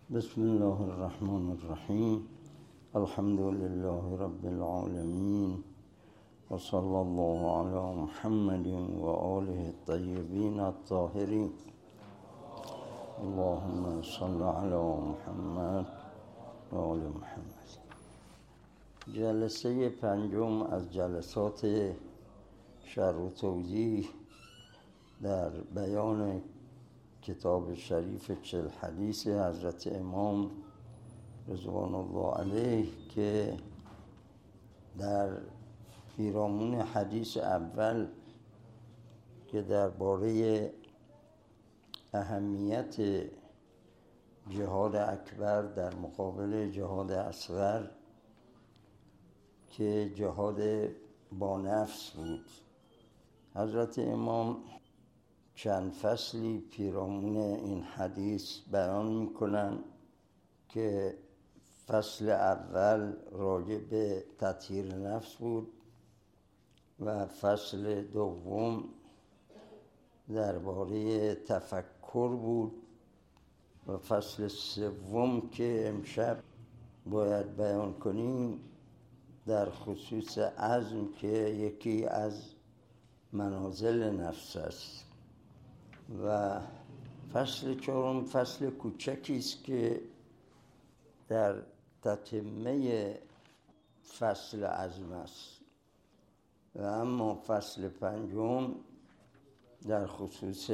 بسم الله الرحمن الرحیم. الحمد لله رب العالمین و صلی الله علی محمد و آله الطیبین الطاهرین. اللهم صل علی محمد و آل محمد. جلسه پنجم از جلسات شرح و توضیح در بیان کتاب شریف 40 حدیث حضرت امام رضوان الله علیه که در پیرامون حدیث اول که درباره اهمیت جهاد اکبر در مقابل جهاد اصغر که جهاد با نفس بود، حضرت امام چند فصلی پیرامون این حدیث بیان میکنن که فصل اول راجع به تطهیر نفس بود و فصل دوم درباره تفکر بود و فصل سوم که امشب باید بیان کنیم در خصوص عزم که یکی از منازل نفس است. و فصل چهارم فصل کوچکی است که در تتمه فصل عزم است و اما فصل پنجم در خصوص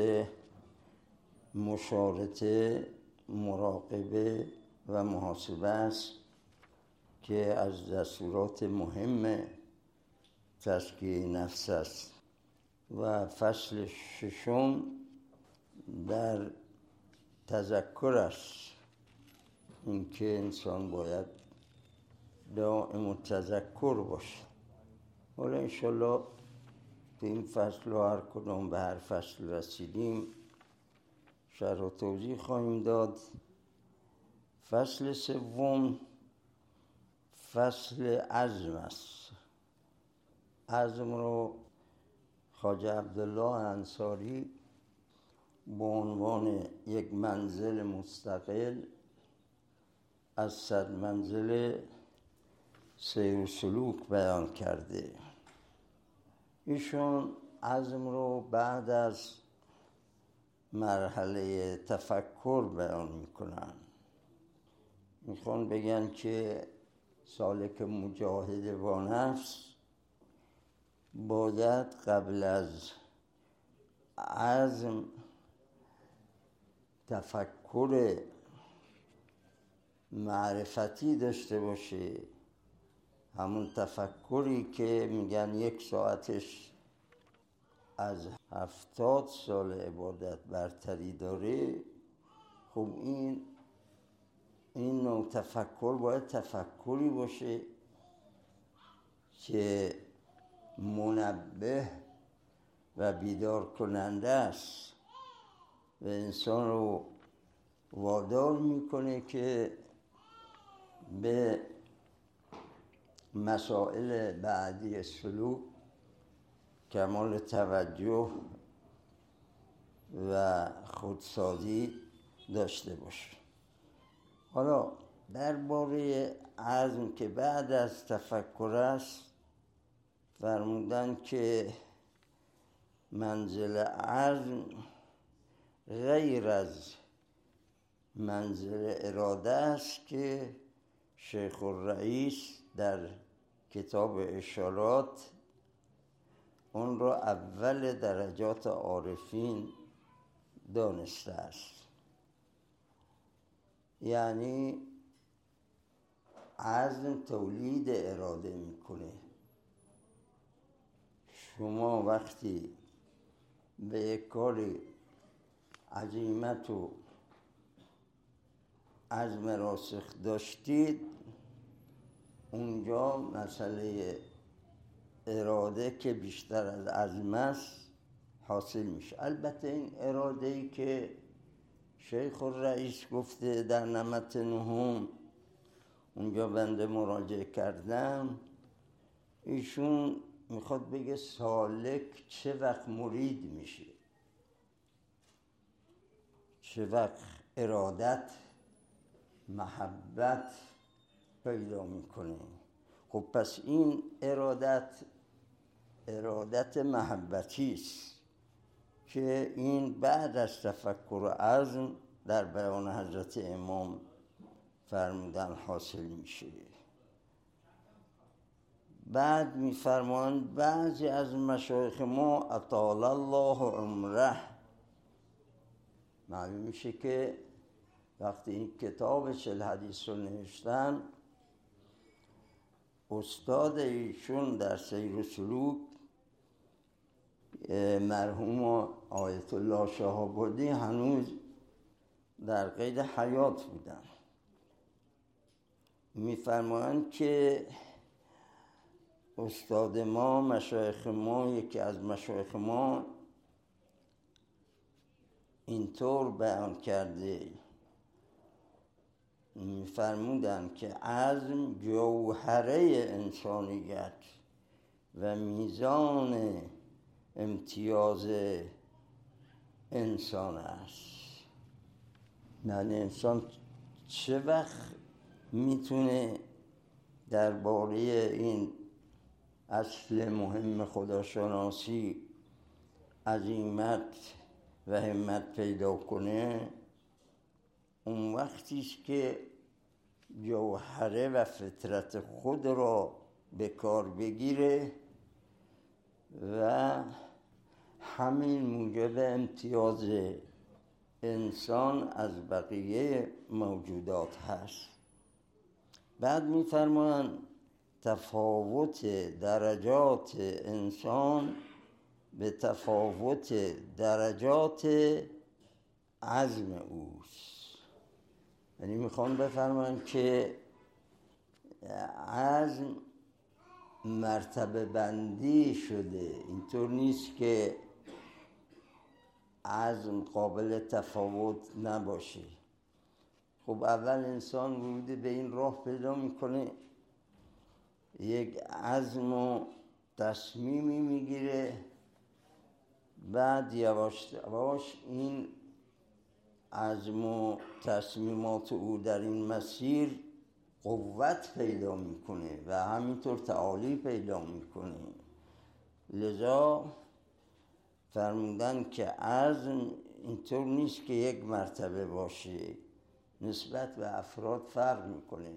مشارطه، مراقبه و محاسبه است که از دستورات مهم تزکیه نفس است. و فصل ششم در تذکر است، اینکه انسان باید دائم التذکر باشه. حالا انشالله تو این فصل و هر کدام به هر فصل رسیدیم شرح و توضیح خواهیم داد. فصل سوم فصل عزم است. عزم رو خواجه عبدالله انصاری به عنوان یک منزل مستقل از 100 منزل سیر و سلوک بیان کرده. ایشون عزم رو بعد از مرحله تفکر بیان میکنن. میخوان بگن که سالک مجاهد با نفس باید قبل از عزم تفکر معرفتی داشته باشه، همون تفکری که میگن 1 ساعتش از 70 سال عبادت برتری داره. خب این نوع تفکر باید تفکری باشه که منبه و بیدار کننده است و انسان رو وادار میکنه که به مسائل بعدی سلوک کمال توجه و خودسازی داشته باشه. حالا درباره عزم که بعد از تفکر است فرمودن که منزل عزم غیر از منزل اراده است که شیخ الرئیس در کتاب اشارات اون را اول درجات عارفین دانسته است. یعنی عزم تولید اراده میکنه. شما وقتی به یک کاری عزیمت و عزم راسخ داشتید، اونجا مسئله اراده که بیشتر از عزم است حاصل میشه. البته این اراده‌ای که شیخ الرئیس گفته در نمط نهم اونجا بنده مراجعه کردم، ایشون میخواد بگه سالک چه وقت مرید میشه، چه وقت ارادت محبت پیدا میکنه. خب پس این ارادت محبتی است که این بعد از تفکر و عزم در بیان حضرت امام فرمودن حاصل میشه. بعد میفرمایند بعضی از مشایخ ما اطال الله عمره، معلوم میشه که وقتی این کتاب 40 حدیث رو نوشتن، استاد ایشون در سیر و سلوک مرحوم آیت الله شهاب‌الدی هنوز در قید حیات بودن. میفرمایند که استاد ما، مشایخ ما، یکی از مشایخ ما اینطور بیان کرده، میفرمودن که عزم جوهره انسانیت و میزان امتیاز انسان است. یعنی انسان چه وقت میتونه درباره این اصل مهم خداشناسی عزیمت و همت پیدا کنه؟ اون وقتی است که جوهره و فطرت خود را به کار بگیره و همین موجب امتیاز انسان از بقیه موجودات هست. بعد می‌فرمایند تفاوت درجات انسان به تفاوت درجات عزم اوست. یعنی میخوام بفرمایند که عزم مرتبه بندی شده، اینطور نیست که عزم قابل تفاوت نباشه. خب اول انسان ورود به این راه پیدا میکنه، یک عزم و تصمیمی میگیره، بعد یواش یواش این عزم و تصمیمات او در این مسیر قوت پیدا میکنه و همینطور تعالی پیدا میکنه. لذا فرمودن که عزم اینطور نیست که یک مرتبه باشه، نسبت به افراد فرق میکنه.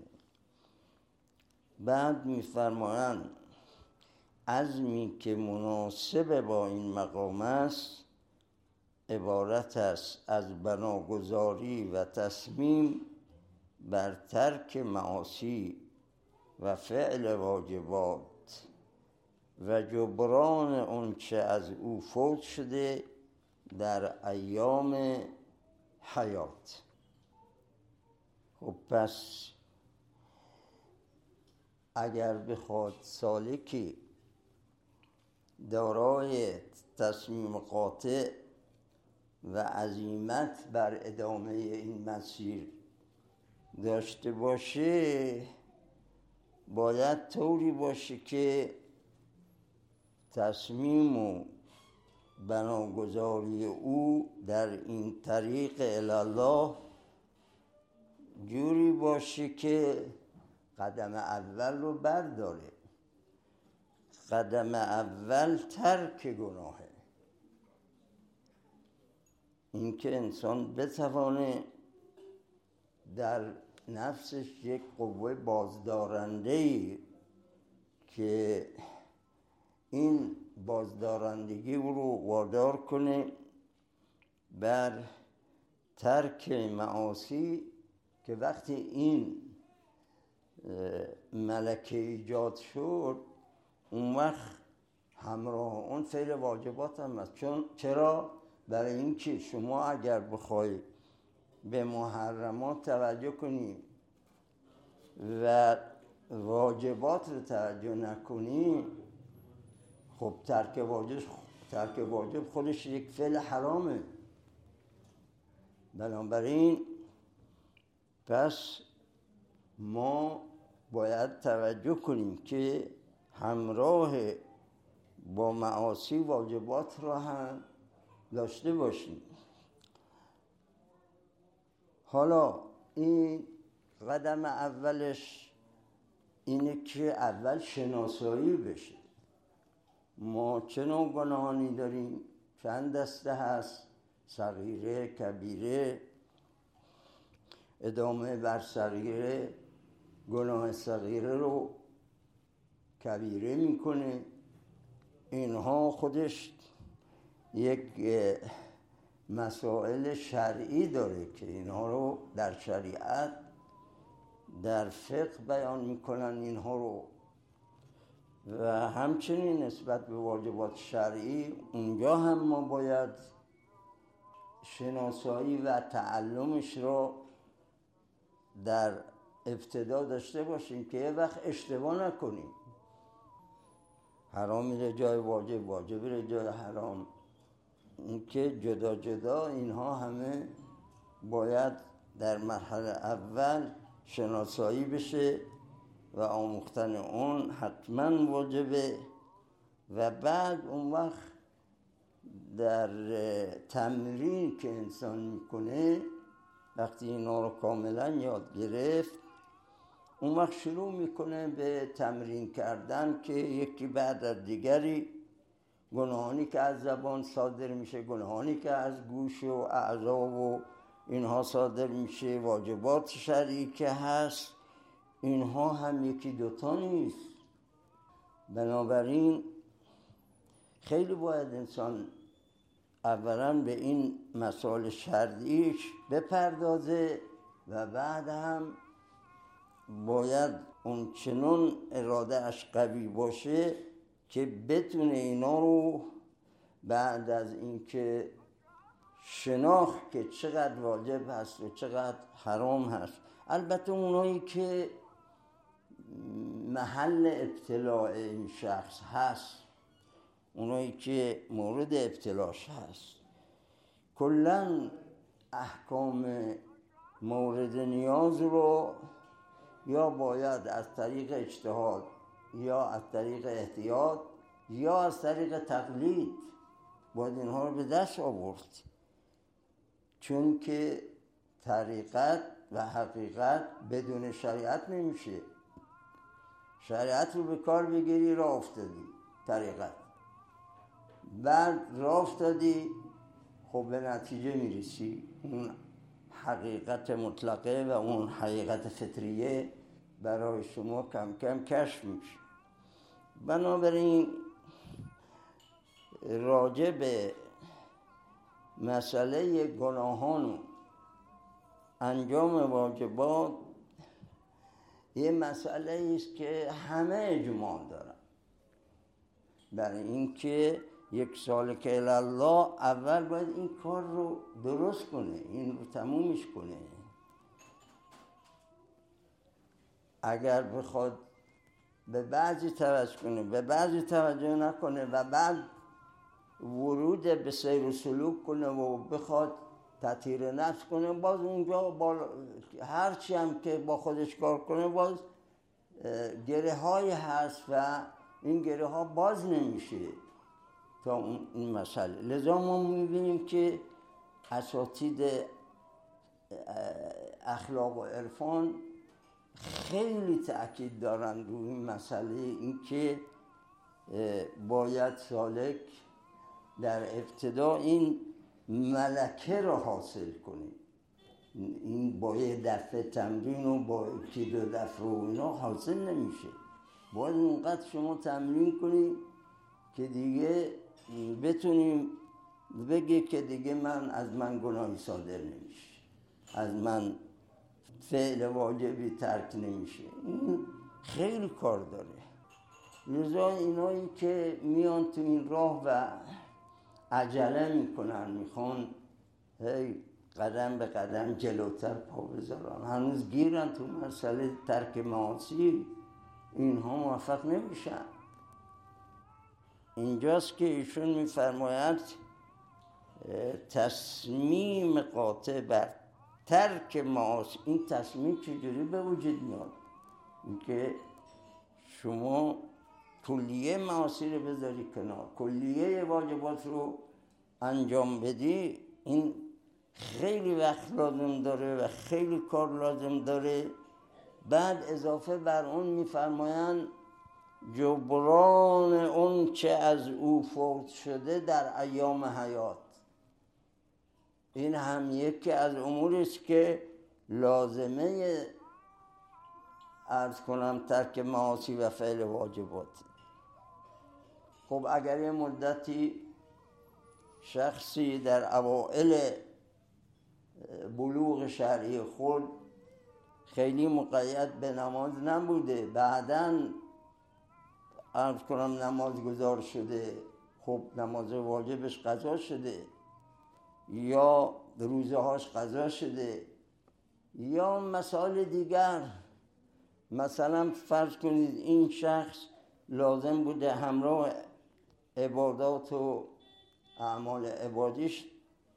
بعد میفرمایند عزمی که مناسب با این مقام است عبارت است از بناگذاری و تصمیم بر ترک معاصی و فعل واجبات و جبران آنچه از او فوت شده در ایام حیات. خب پس اگر بخواد سالکی دارای تصمیم قاطع و عزیمت بر ادامه این مسیر داشته باشه، باید طوری باشه که تصمیم و بناگذاری او در این طریق الله جوری باشه که قدم اول رو برداره. قدم اول ترک گناهه، این که انسان بتوانه در نفسش یک قوه بازدارنده‌ای که این بازدارندگی او رو وادار کنه بر ترک معاصی، که وقتی این ملکه ایجاد شد اون وقت همراه اون فعل واجبات هم هست. چرا؟ برای اینکه شما اگر بخوای به محرمات توجه کنی و واجبات رو توجه نکنی، خب ترک واجب خودش یک فعل حرامه. بنابراین پس ما باید توجه کنیم که همراه با معاصی واجبات را هم داشته باشیم. حالا این قدم اولش اینه که اول شناسایی بشه ما چه نوع گناهانی داریم، چند دسته هست، صغیره، کبیره. ادامه بر صغیره، گناه صغیره رو کبیره میکنه. اینها خودش یک مسائل شرعی داره که اینها رو در شریعت در فقه بیان میکنن اینها رو، و همچنین نسبت به واجبات شرعی اونجا هم ما باید شناسایی و تعلمش رو در ابتدا داشته باشیم که یه وقت اشتباه نکنیم. حرام میره جای واجب، واجب میره جای حرام. این که جدا جدا اینها همه باید در مرحله اول شناسایی بشه و آموختن اون حتما واجبه، و بعد اون وقت در تمرین که انسان میکنه وقتی اینا رو کاملا یاد گرفت اون وقت شروع میکنه به تمرین کردن که یکی بعد از دیگری گناهانی که از زبان صادر میشه، گناهانی که از گوش و اعضا و اینها صادر میشه، واجبات شرعی که هست، اینها هم یکی دوتا نیست. بنابراین خیلی باید انسان اولا به این مسائل شرعیش بپردازه و بعد هم باید اون چنون اراده اش قوی باشه که بتونه اینا رو بعد از اینکه شناخت که چقدر واجب هست و چقدر حرام هست، البته اونایی که محل ابتلاع این شخص هست، اونایی که مورد ابتلاش هست، کلاً احکام مورد نیاز رو یا باید از طریق اجتهاد یا از طریق احتیاط یا از طریق تقلید باید اینها رو به دست آورد، چون که طریقت و حقیقت بدون شریعت نمیشه. شریعت رو به کار بگیری راه افتادی، طریقت بعد راه افتادی، خب به نتیجه میرسی، اون حقیقت مطلقه و اون حقیقت فطریه برای شما کم کم کشف میشه. بنابراین راجع به مسئله گناهان و انجام واجبات یه مسئله است که همه اجماع دارن برای اینکه یک سالک الله اول باید این کار رو درست کنه، این رو تمومش کنه. اگر بخواد به بعضی توجه کنه به بعضی توجه نکنه و بعد ورود به سیر و سلوک کنه و بخواد تطهیر نفس کنه، باز اونجا هرچی هم که با خودش کار کنه باز گره های هست و این گره ها باز نمیشه تا این مسئله. لذا ما میبینیم که اساتید اخلاق و عرفان خیلی تأکید دارن روی این مسئله، این که باید سالک در ابتدا این ملکه را حاصل کنه. این با یه دفعه تمرین و با یکی دو دفعه و اینا حاصل نمیشه. باید اونقدر شما تمرین کنید که دیگه بتونیم بگه که دیگه از من گناهی صادر نمیشه، از من فعل واجبی ترک نمیشه. این خیلی کار داره. لذا اینایی که میان تو این راه و عجله میکنن، میخوان هی قدم به قدم جلوتر پا بذارن، هنوز گیرن تو مسئله ترک معاصی، اینها موفق نمیشن. اینجاست که ایشون میفرماید تصمیم قاطع بر ترک معاصی. این تصمیم چجوری به وجود میاد؟ اینکه شما کلیه معاصی رو بذاری کنار، کلیه واجبات رو انجام بدی، این خیلی وقت لازم داره و خیلی کار لازم داره بعد اضافه بر اون میفرمایند جبران اون چه از او فوت شده در ایام حیات. این هم یکی از اموری است که لازمه عرض کنم ترک معاصی و فعل واجبات. خب اگر یه مدتی شخصی در اوائل بلوغ شرعی خود خیلی مقید به نماز نبوده، بعداً عرض کنم نماز گذار شده، خب نماز واجبش قضا شده یا روزه هاش قضا شده یا مسائل دیگر. مثلا فرض کنید این شخص لازم بوده همراه عبادات و اعمال عبادیش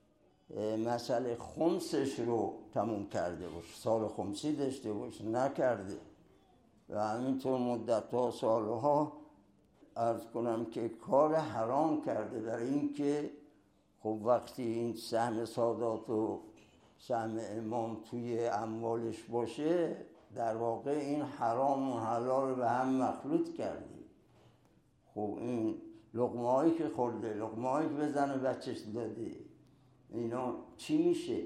مسئله خمسش رو تموم کرده باشه، سال خمسی داشته باشه، نکرده و همینطور مدت‌ها سالها عرض کنم که کار حرام کرده. برای اینکه خب وقتی این سهم سادات و سهم امام توی اموالش باشه، در واقع این حرام و حلال رو به هم مخلوط کرده. خب این لقمه هایی که خورده، لقمه هایی که به زن و بچهش داده، اینا چی میشه؟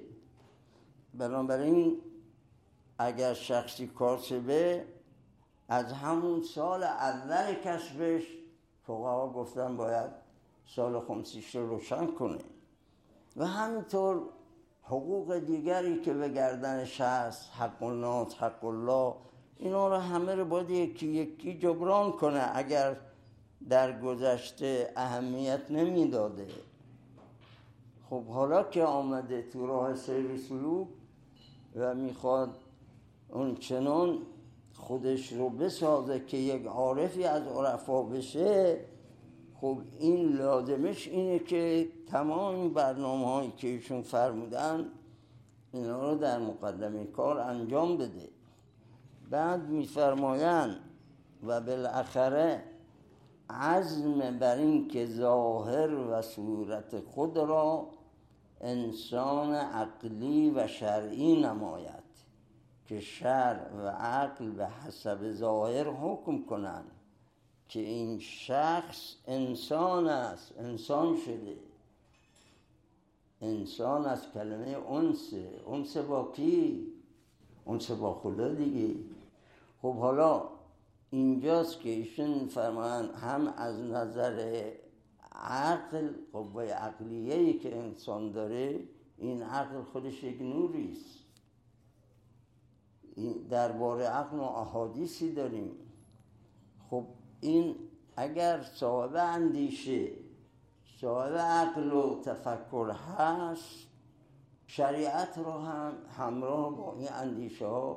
بنابراین اگر شخصی کاسبه از همون سال اول کسبش، فقها گفتن باید سال خمسیش رو روشن کنه. و همینطور حقوق دیگری که به گردنش هست، حق الناس، حق الله، اینا رو همه رو باید یکی یکی جبران کنه اگر در گذشته اهمیت نمیداده. خب حالا که آمده تو راه سیر سلوک و میخواد اون چنان خودش رو بسازه که یک عارفی از عرفا بشه، خب این لازمش اینه که تمام این برنامه‌هایی که ایشون فرمودن اینا رو در مقدمه کار انجام بده. بعد میفرمایند و بالاخره عزم بر این که ظاهر و صورت خود را انسان عقلی و شرعی نماید که شرع و عقل به حسب ظاهر حکم کنند که این شخص انسان است، انسان شده. انسان از کلمه انس با کی؟ انس با خدا دیگه. خب حالا اینجاست که ایشون فرمایند هم از نظر عقل، قوه عقلیه‌ای که انسان داره، این عقل خودش یک نوریست. درباره عقل و احادیثی داریم. خب این اگر صاحب اندیشه، صاحب عقل و تفکر هست، شریعت رو هم همراه با این اندیشه ها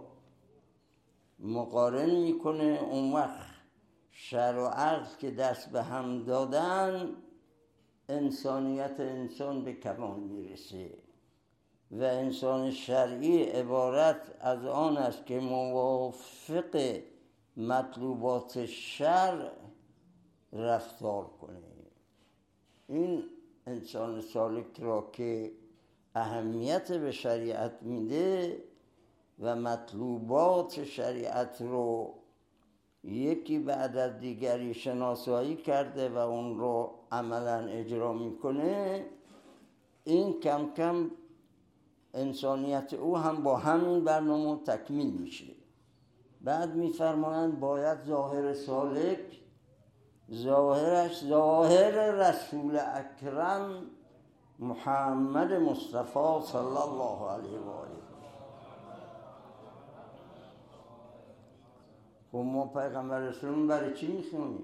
مقارن میکنه. اون وقت شرع و عقل که دست به هم دادن، انسانیت انسان به کمال میرسه و انسان شرعی عبارت از آن است که موافق مطلوبات شرع رفتار کنه. این انسان سالک را که اهمیت به شریعت میده و مطلوبات شریعت رو یکی بعد از دیگری شناسایی کرده و اون رو عملاً اجرا میکنه، این کم کم انسانیت او هم با همین برنامه تکمیل میشه. بعد میفرمایند باید ظاهر سالک، ظاهرش ظاهر رسول اکرم محمد مصطفی صلی الله علیه و آله. خب ما پیغمبر رسولمون برای چی میخونیم؟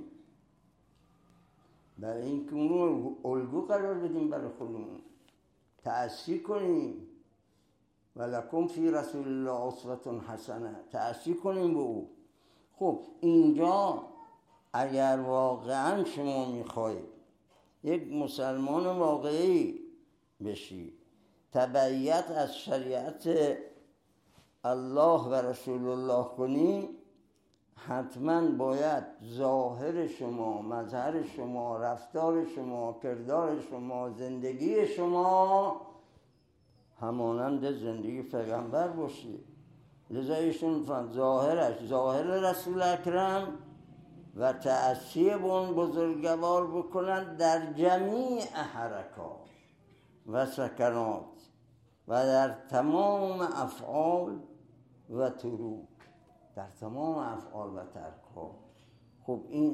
برای اینکه اون رو الگو قرار بدیم برای خودمون، تأسی کنیم. ولکم فی رسول الله اسوة حسنه، تأسی کنیم به او. خب اینجا اگر واقعا شما میخواید یک مسلمان واقعی بشی، تبعیت از شریعت الله و رسول الله کنی، حتما باید ظاهر شما، مظهر شما، رفتار شما، کردار شما، زندگی شما همانند زندگی پیغمبر باشی. لذا ایشون ظاهر رسول اکرم و تأسی اون بزرگوار بکنند در جمیع حرکات و سکنات و در تمام افعال و تروک، در تمام افعال و ترکات. خب این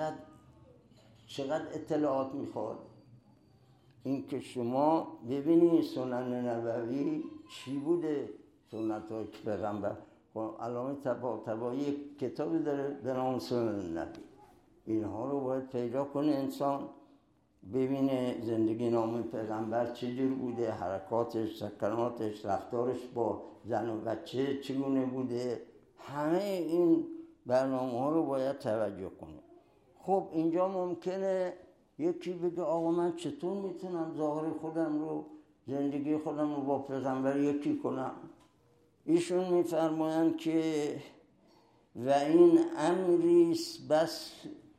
چقدر اطلاعات میخواد؟ این که شما ببینید سنن نبوی چی بوده، سنت های پیغمبر. خب علامه طباطبایی کتابی داره به نام سنن نبوی. اینها رو باید پیدا کنه انسان، ببینه زندگی نامه پیغمبر چجور بوده، حرکاتش، سکناتش، رفتارش با زن و بچه چگونه بوده. همه این برنامه ها رو باید توجه کنه. خب اینجا ممکنه یکی بگه آقا من چطور میتونم ظاهر خودم رو، زندگی خودم رو با پیغمبر یکی کنم؟ ایشون میفرمایند که و این امریست بس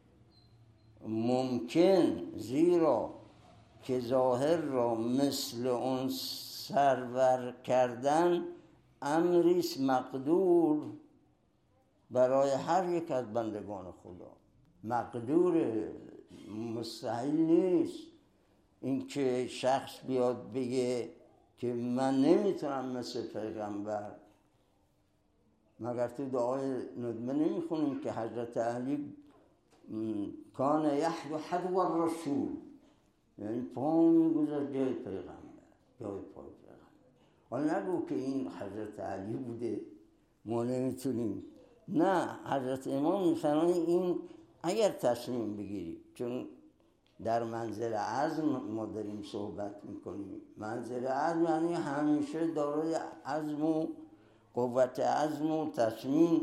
ممکن، زیرا که ظاهر را مثل اون سرور کردن امریست مقدور برای هر یک از بندگان خدا. مقدور، مستحیل نیست این که شخص بیاد بگه که من نمیتونم مثل پیغمبر. مگر تو دعای ندمه نمیخونیم که حضرت علی کان یحدو حدو الرسول، یعنی پا میگذار جای پیغمبر، جای پای پیغمبر. حالا نگو که این حضرت علی بوده ما نمیتونیم. نه، حضرت امام میفرماید این اگر تصمیم بگیری، چون در منزل عزم ما داریم صحبت میکنیم. منزل عزم یعنی همیشه دارای عزم و قوت عزم و تصمیم،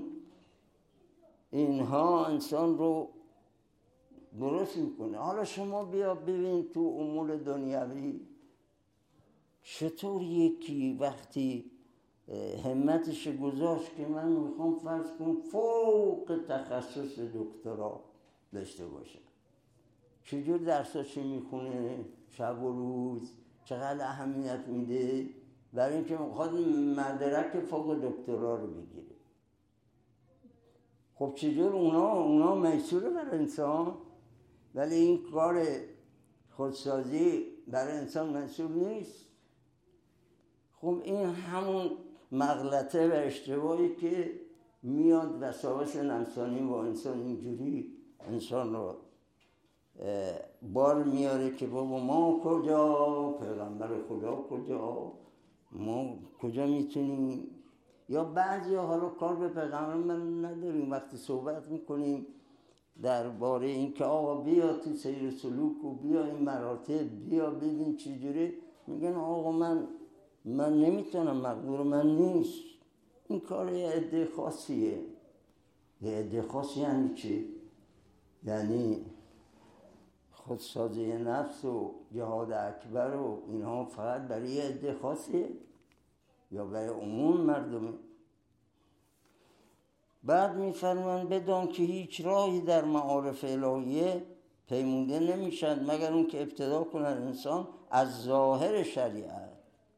اینها انسان رو درست میکنه. حالا شما بیا ببین تو امور دنیوی چطور یکی وقتی همتش گذاشت که من میخوام فرض کنم فوق تخصص دکترا داشته باشم، چجور درساشو میخونه شب و روز، چقدر اهمیت میده برای اینکه میخواد مدرک فوق دکترا رو بگیره. خب چجور اونا میسوره برای انسان، ولی این کار خودسازی برای انسان میسور نیست. خب این همون مغلطه و اشتباهی که میاد وسواس نفسانی با انسان اینجوری انسان رو بار میاره که بابا ما کجا، پیغمبر خدا کجا، ما کجا میتونیم. یا بعضی حالا کار به پیغمبر من نداریم، وقتی صحبت میکنیم درباره این که آقا بیا تو سیر سلوک و بیا این مراتب، بیا ببین چجوری، میگن آقا من نمیتونم، مقدور من نیست. این کار یه عده خاصیه. یه عده خاصی یعنی چی؟ یعنی خودسازی نفس و جهاد اکبر و اینها فقط برای یه عده خاصیه یا برای عموم مردمه؟ بعد میفرمان بدان که هیچ راهی در معارف الهیه پیموده نمیشد مگر اون که ابتدا کنن انسان از ظاهر شریعت.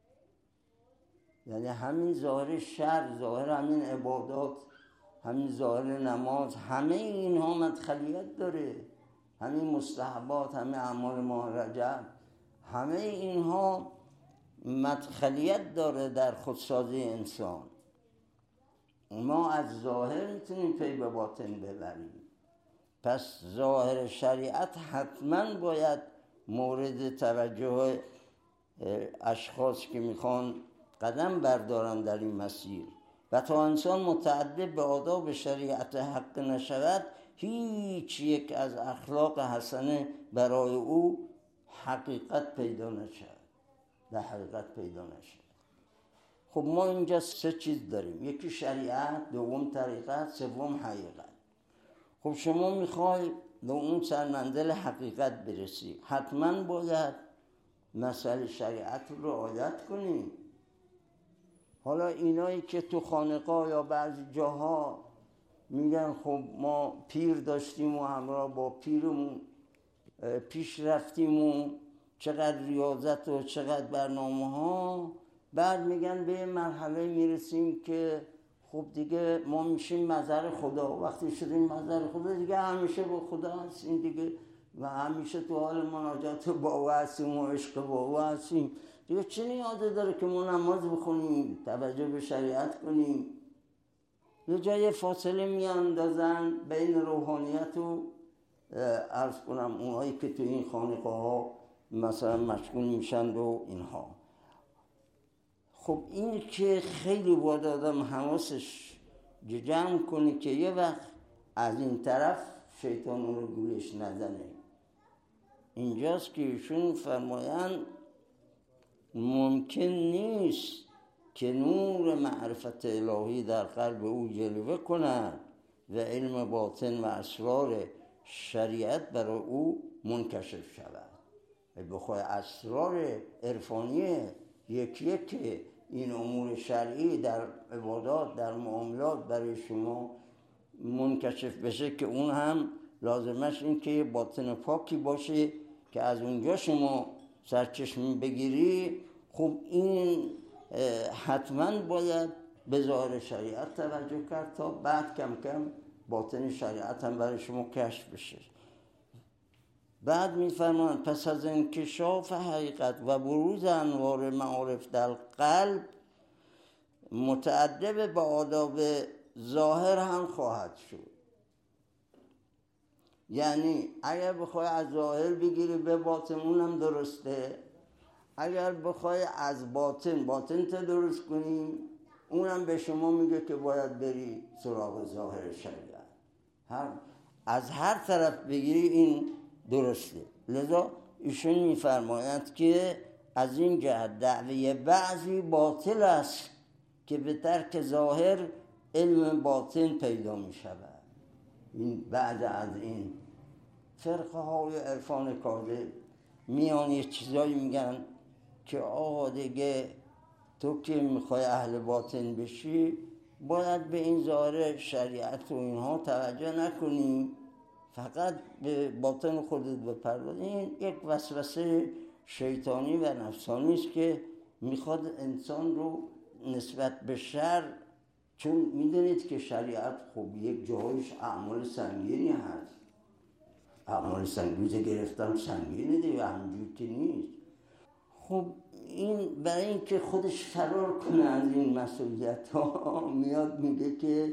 یعنی همین ظاهر شرع، ظاهر همین عبادات، همین ظاهر نماز، همه اینها مدخلیت داره. همین مستحبات، همین اعمال ماه رجب، همه اینها مدخلیت داره در خودسازی انسان. ما از ظاهر میتونیم پی به باطن ببریم. پس ظاهر شریعت حتما باید مورد توجه اشخاص که میخوان قدم بردارن در این مسیر. و تا انسان متأدب به آداب شریعت حق نشود، هیچ یک از اخلاق حسنه برای او حقیقت پیدا نشد، در حقیقت پیدا نشد. خب ما اینجا 3 چیز داریم، یکی شریعت، دوم طریقت، سوم حقیقت. خب شما میخوای به اون سرمنزل حقیقت برسی، حتما باید مسائل شریعت رو رعایت کنی. حالا اینایی که تو خانقاه یا بعضی جاها میگن خب ما پیر داشتیم و همراه با پیرمون پیش رفتیم و چقدر ریاضت و چقدر برنامه ها، بعد میگن به مرحله میرسیم که خب دیگه ما میشیم مظهر خدا. وقتی شدیم مظهر خدا دیگه همیشه با خدا هستیم دیگه و همیشه تو حال مناجات با او هستیم و عشق با او هستیم دیگه. چه نیازی داره که ما نماز بخونیم، توجه به شریعت کنیم؟ یه جای فاصله میاندازن بین روحانیت و عرض کنم اونهایی که تو این خانقاه ها مثلا مشغول میشند و اینها. خب این که خیلی باید آدم حواسش جمع کنه که یه وقت از این طرف شیطان رو گولش نزنه. اینجاست که ایشون فرمایند ممکن نیست که نور معرفت الهی در قلب او جلوه کند و علم باطن و اسرار شریعت برای او منکشف شود. بخواه اسرار عرفانی یک این امور شرعی در عبادات در معاملات برای شما منکشف بشه که اون هم لازمش این که باطن پاکی باشه که از اونجا شما سرچشمه بگیری. خب این حتما باید به ظاهر شریعت توجه کرد تا بعد کم کم باطن شریعت هم برای شما کشف بشه. بعد می‌فرمایند پس از انکشاف حقیقت و بروز انوار معارف در قلب متأدب به آداب ظاهر هم خواهد شد. یعنی اگر بخوای از ظاهر بگیری به باطن اونم درسته، اگر بخوای از باطن تا درست کنی اونم به شما میگه که باید بری سراغ ظاهر شریعت. از هر طرف بگیری این درسته. لذا ایشون میفرمایند که از این جهت دعوی بعضی باطل است که به ترک ظاهر علم باطن پیدا می شود. این بعد از این فرقه های عرفان کاذب میان یه چیزایی میگن که آقا دیگه تو که میخوای اهل باطن بشی باید به این ظاهر شریعت و اینها توجه نکنی، فقط به باطن خودت بپرداز. این یک وسوسه شیطانی و نفسانی است که میخواد انسان رو نسبت به شر، چون میدونید که شریعت خب یک جایش اعمال سنگینی هست، اعمال سنگین گرفتم سنگینه دیگه، همینجور که نیست. خب این برای این که خودش فرار کنه از این مسئولیت ها میاد میگه که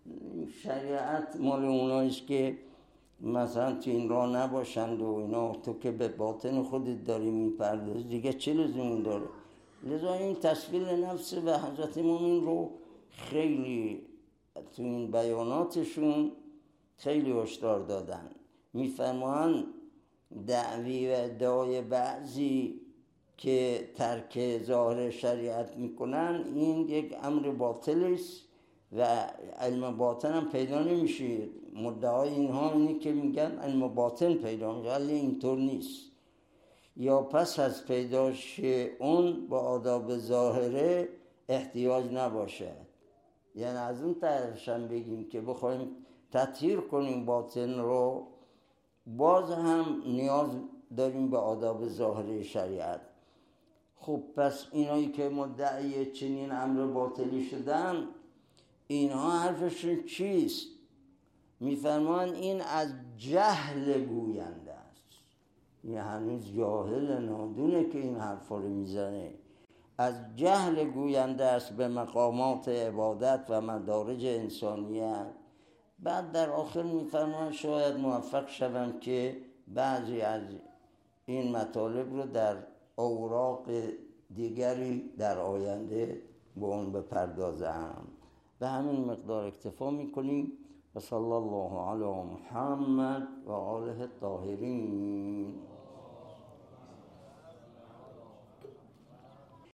شریعت مال اوناییست که مثلا تو این راه نباشند و اینا، تو که به باطن خودت داری میپردازی دیگه چه لزومی داره. لذا این تصویر نفس و حضرت مومن رو خیلی تو این بیاناتشون خیلی هشدار دادن. میفرمایند دعوی و ادعای بعضی که ترک ظاهر شریعت میکنن این یک امر باطل است و علم باطن هم پیدا نمیشه. مدعای اینها اینی که میگن علم باطن پیدا میشه، ولی اینطور نیست. یا پس از پیداش اون با آداب ظاهره احتیاج نباشد. یعنی از اون طرفش هم بگیم که بخوایم تطهیر کنیم باطن رو، باز هم نیاز داریم به آداب ظاهره شریعت. خب پس اینایی که مدعی چنین امر باطلی شدن اینها حرفشون چیست؟ میفرمان این از جهل گوینده است. این هنوز جاهل نادونه که این حرفا رو میزنه. از جهل گوینده است به مقامات عبادت و مدارج انسانیت. بعد در آخر میفرمان شاید موفق شوم که بعضی از این مطالب رو در اوراق دیگری در آینده به اون بپردازم. به همین مقدار اکتفا میکنیم و صلی الله علی محمد و آله الطاهرین.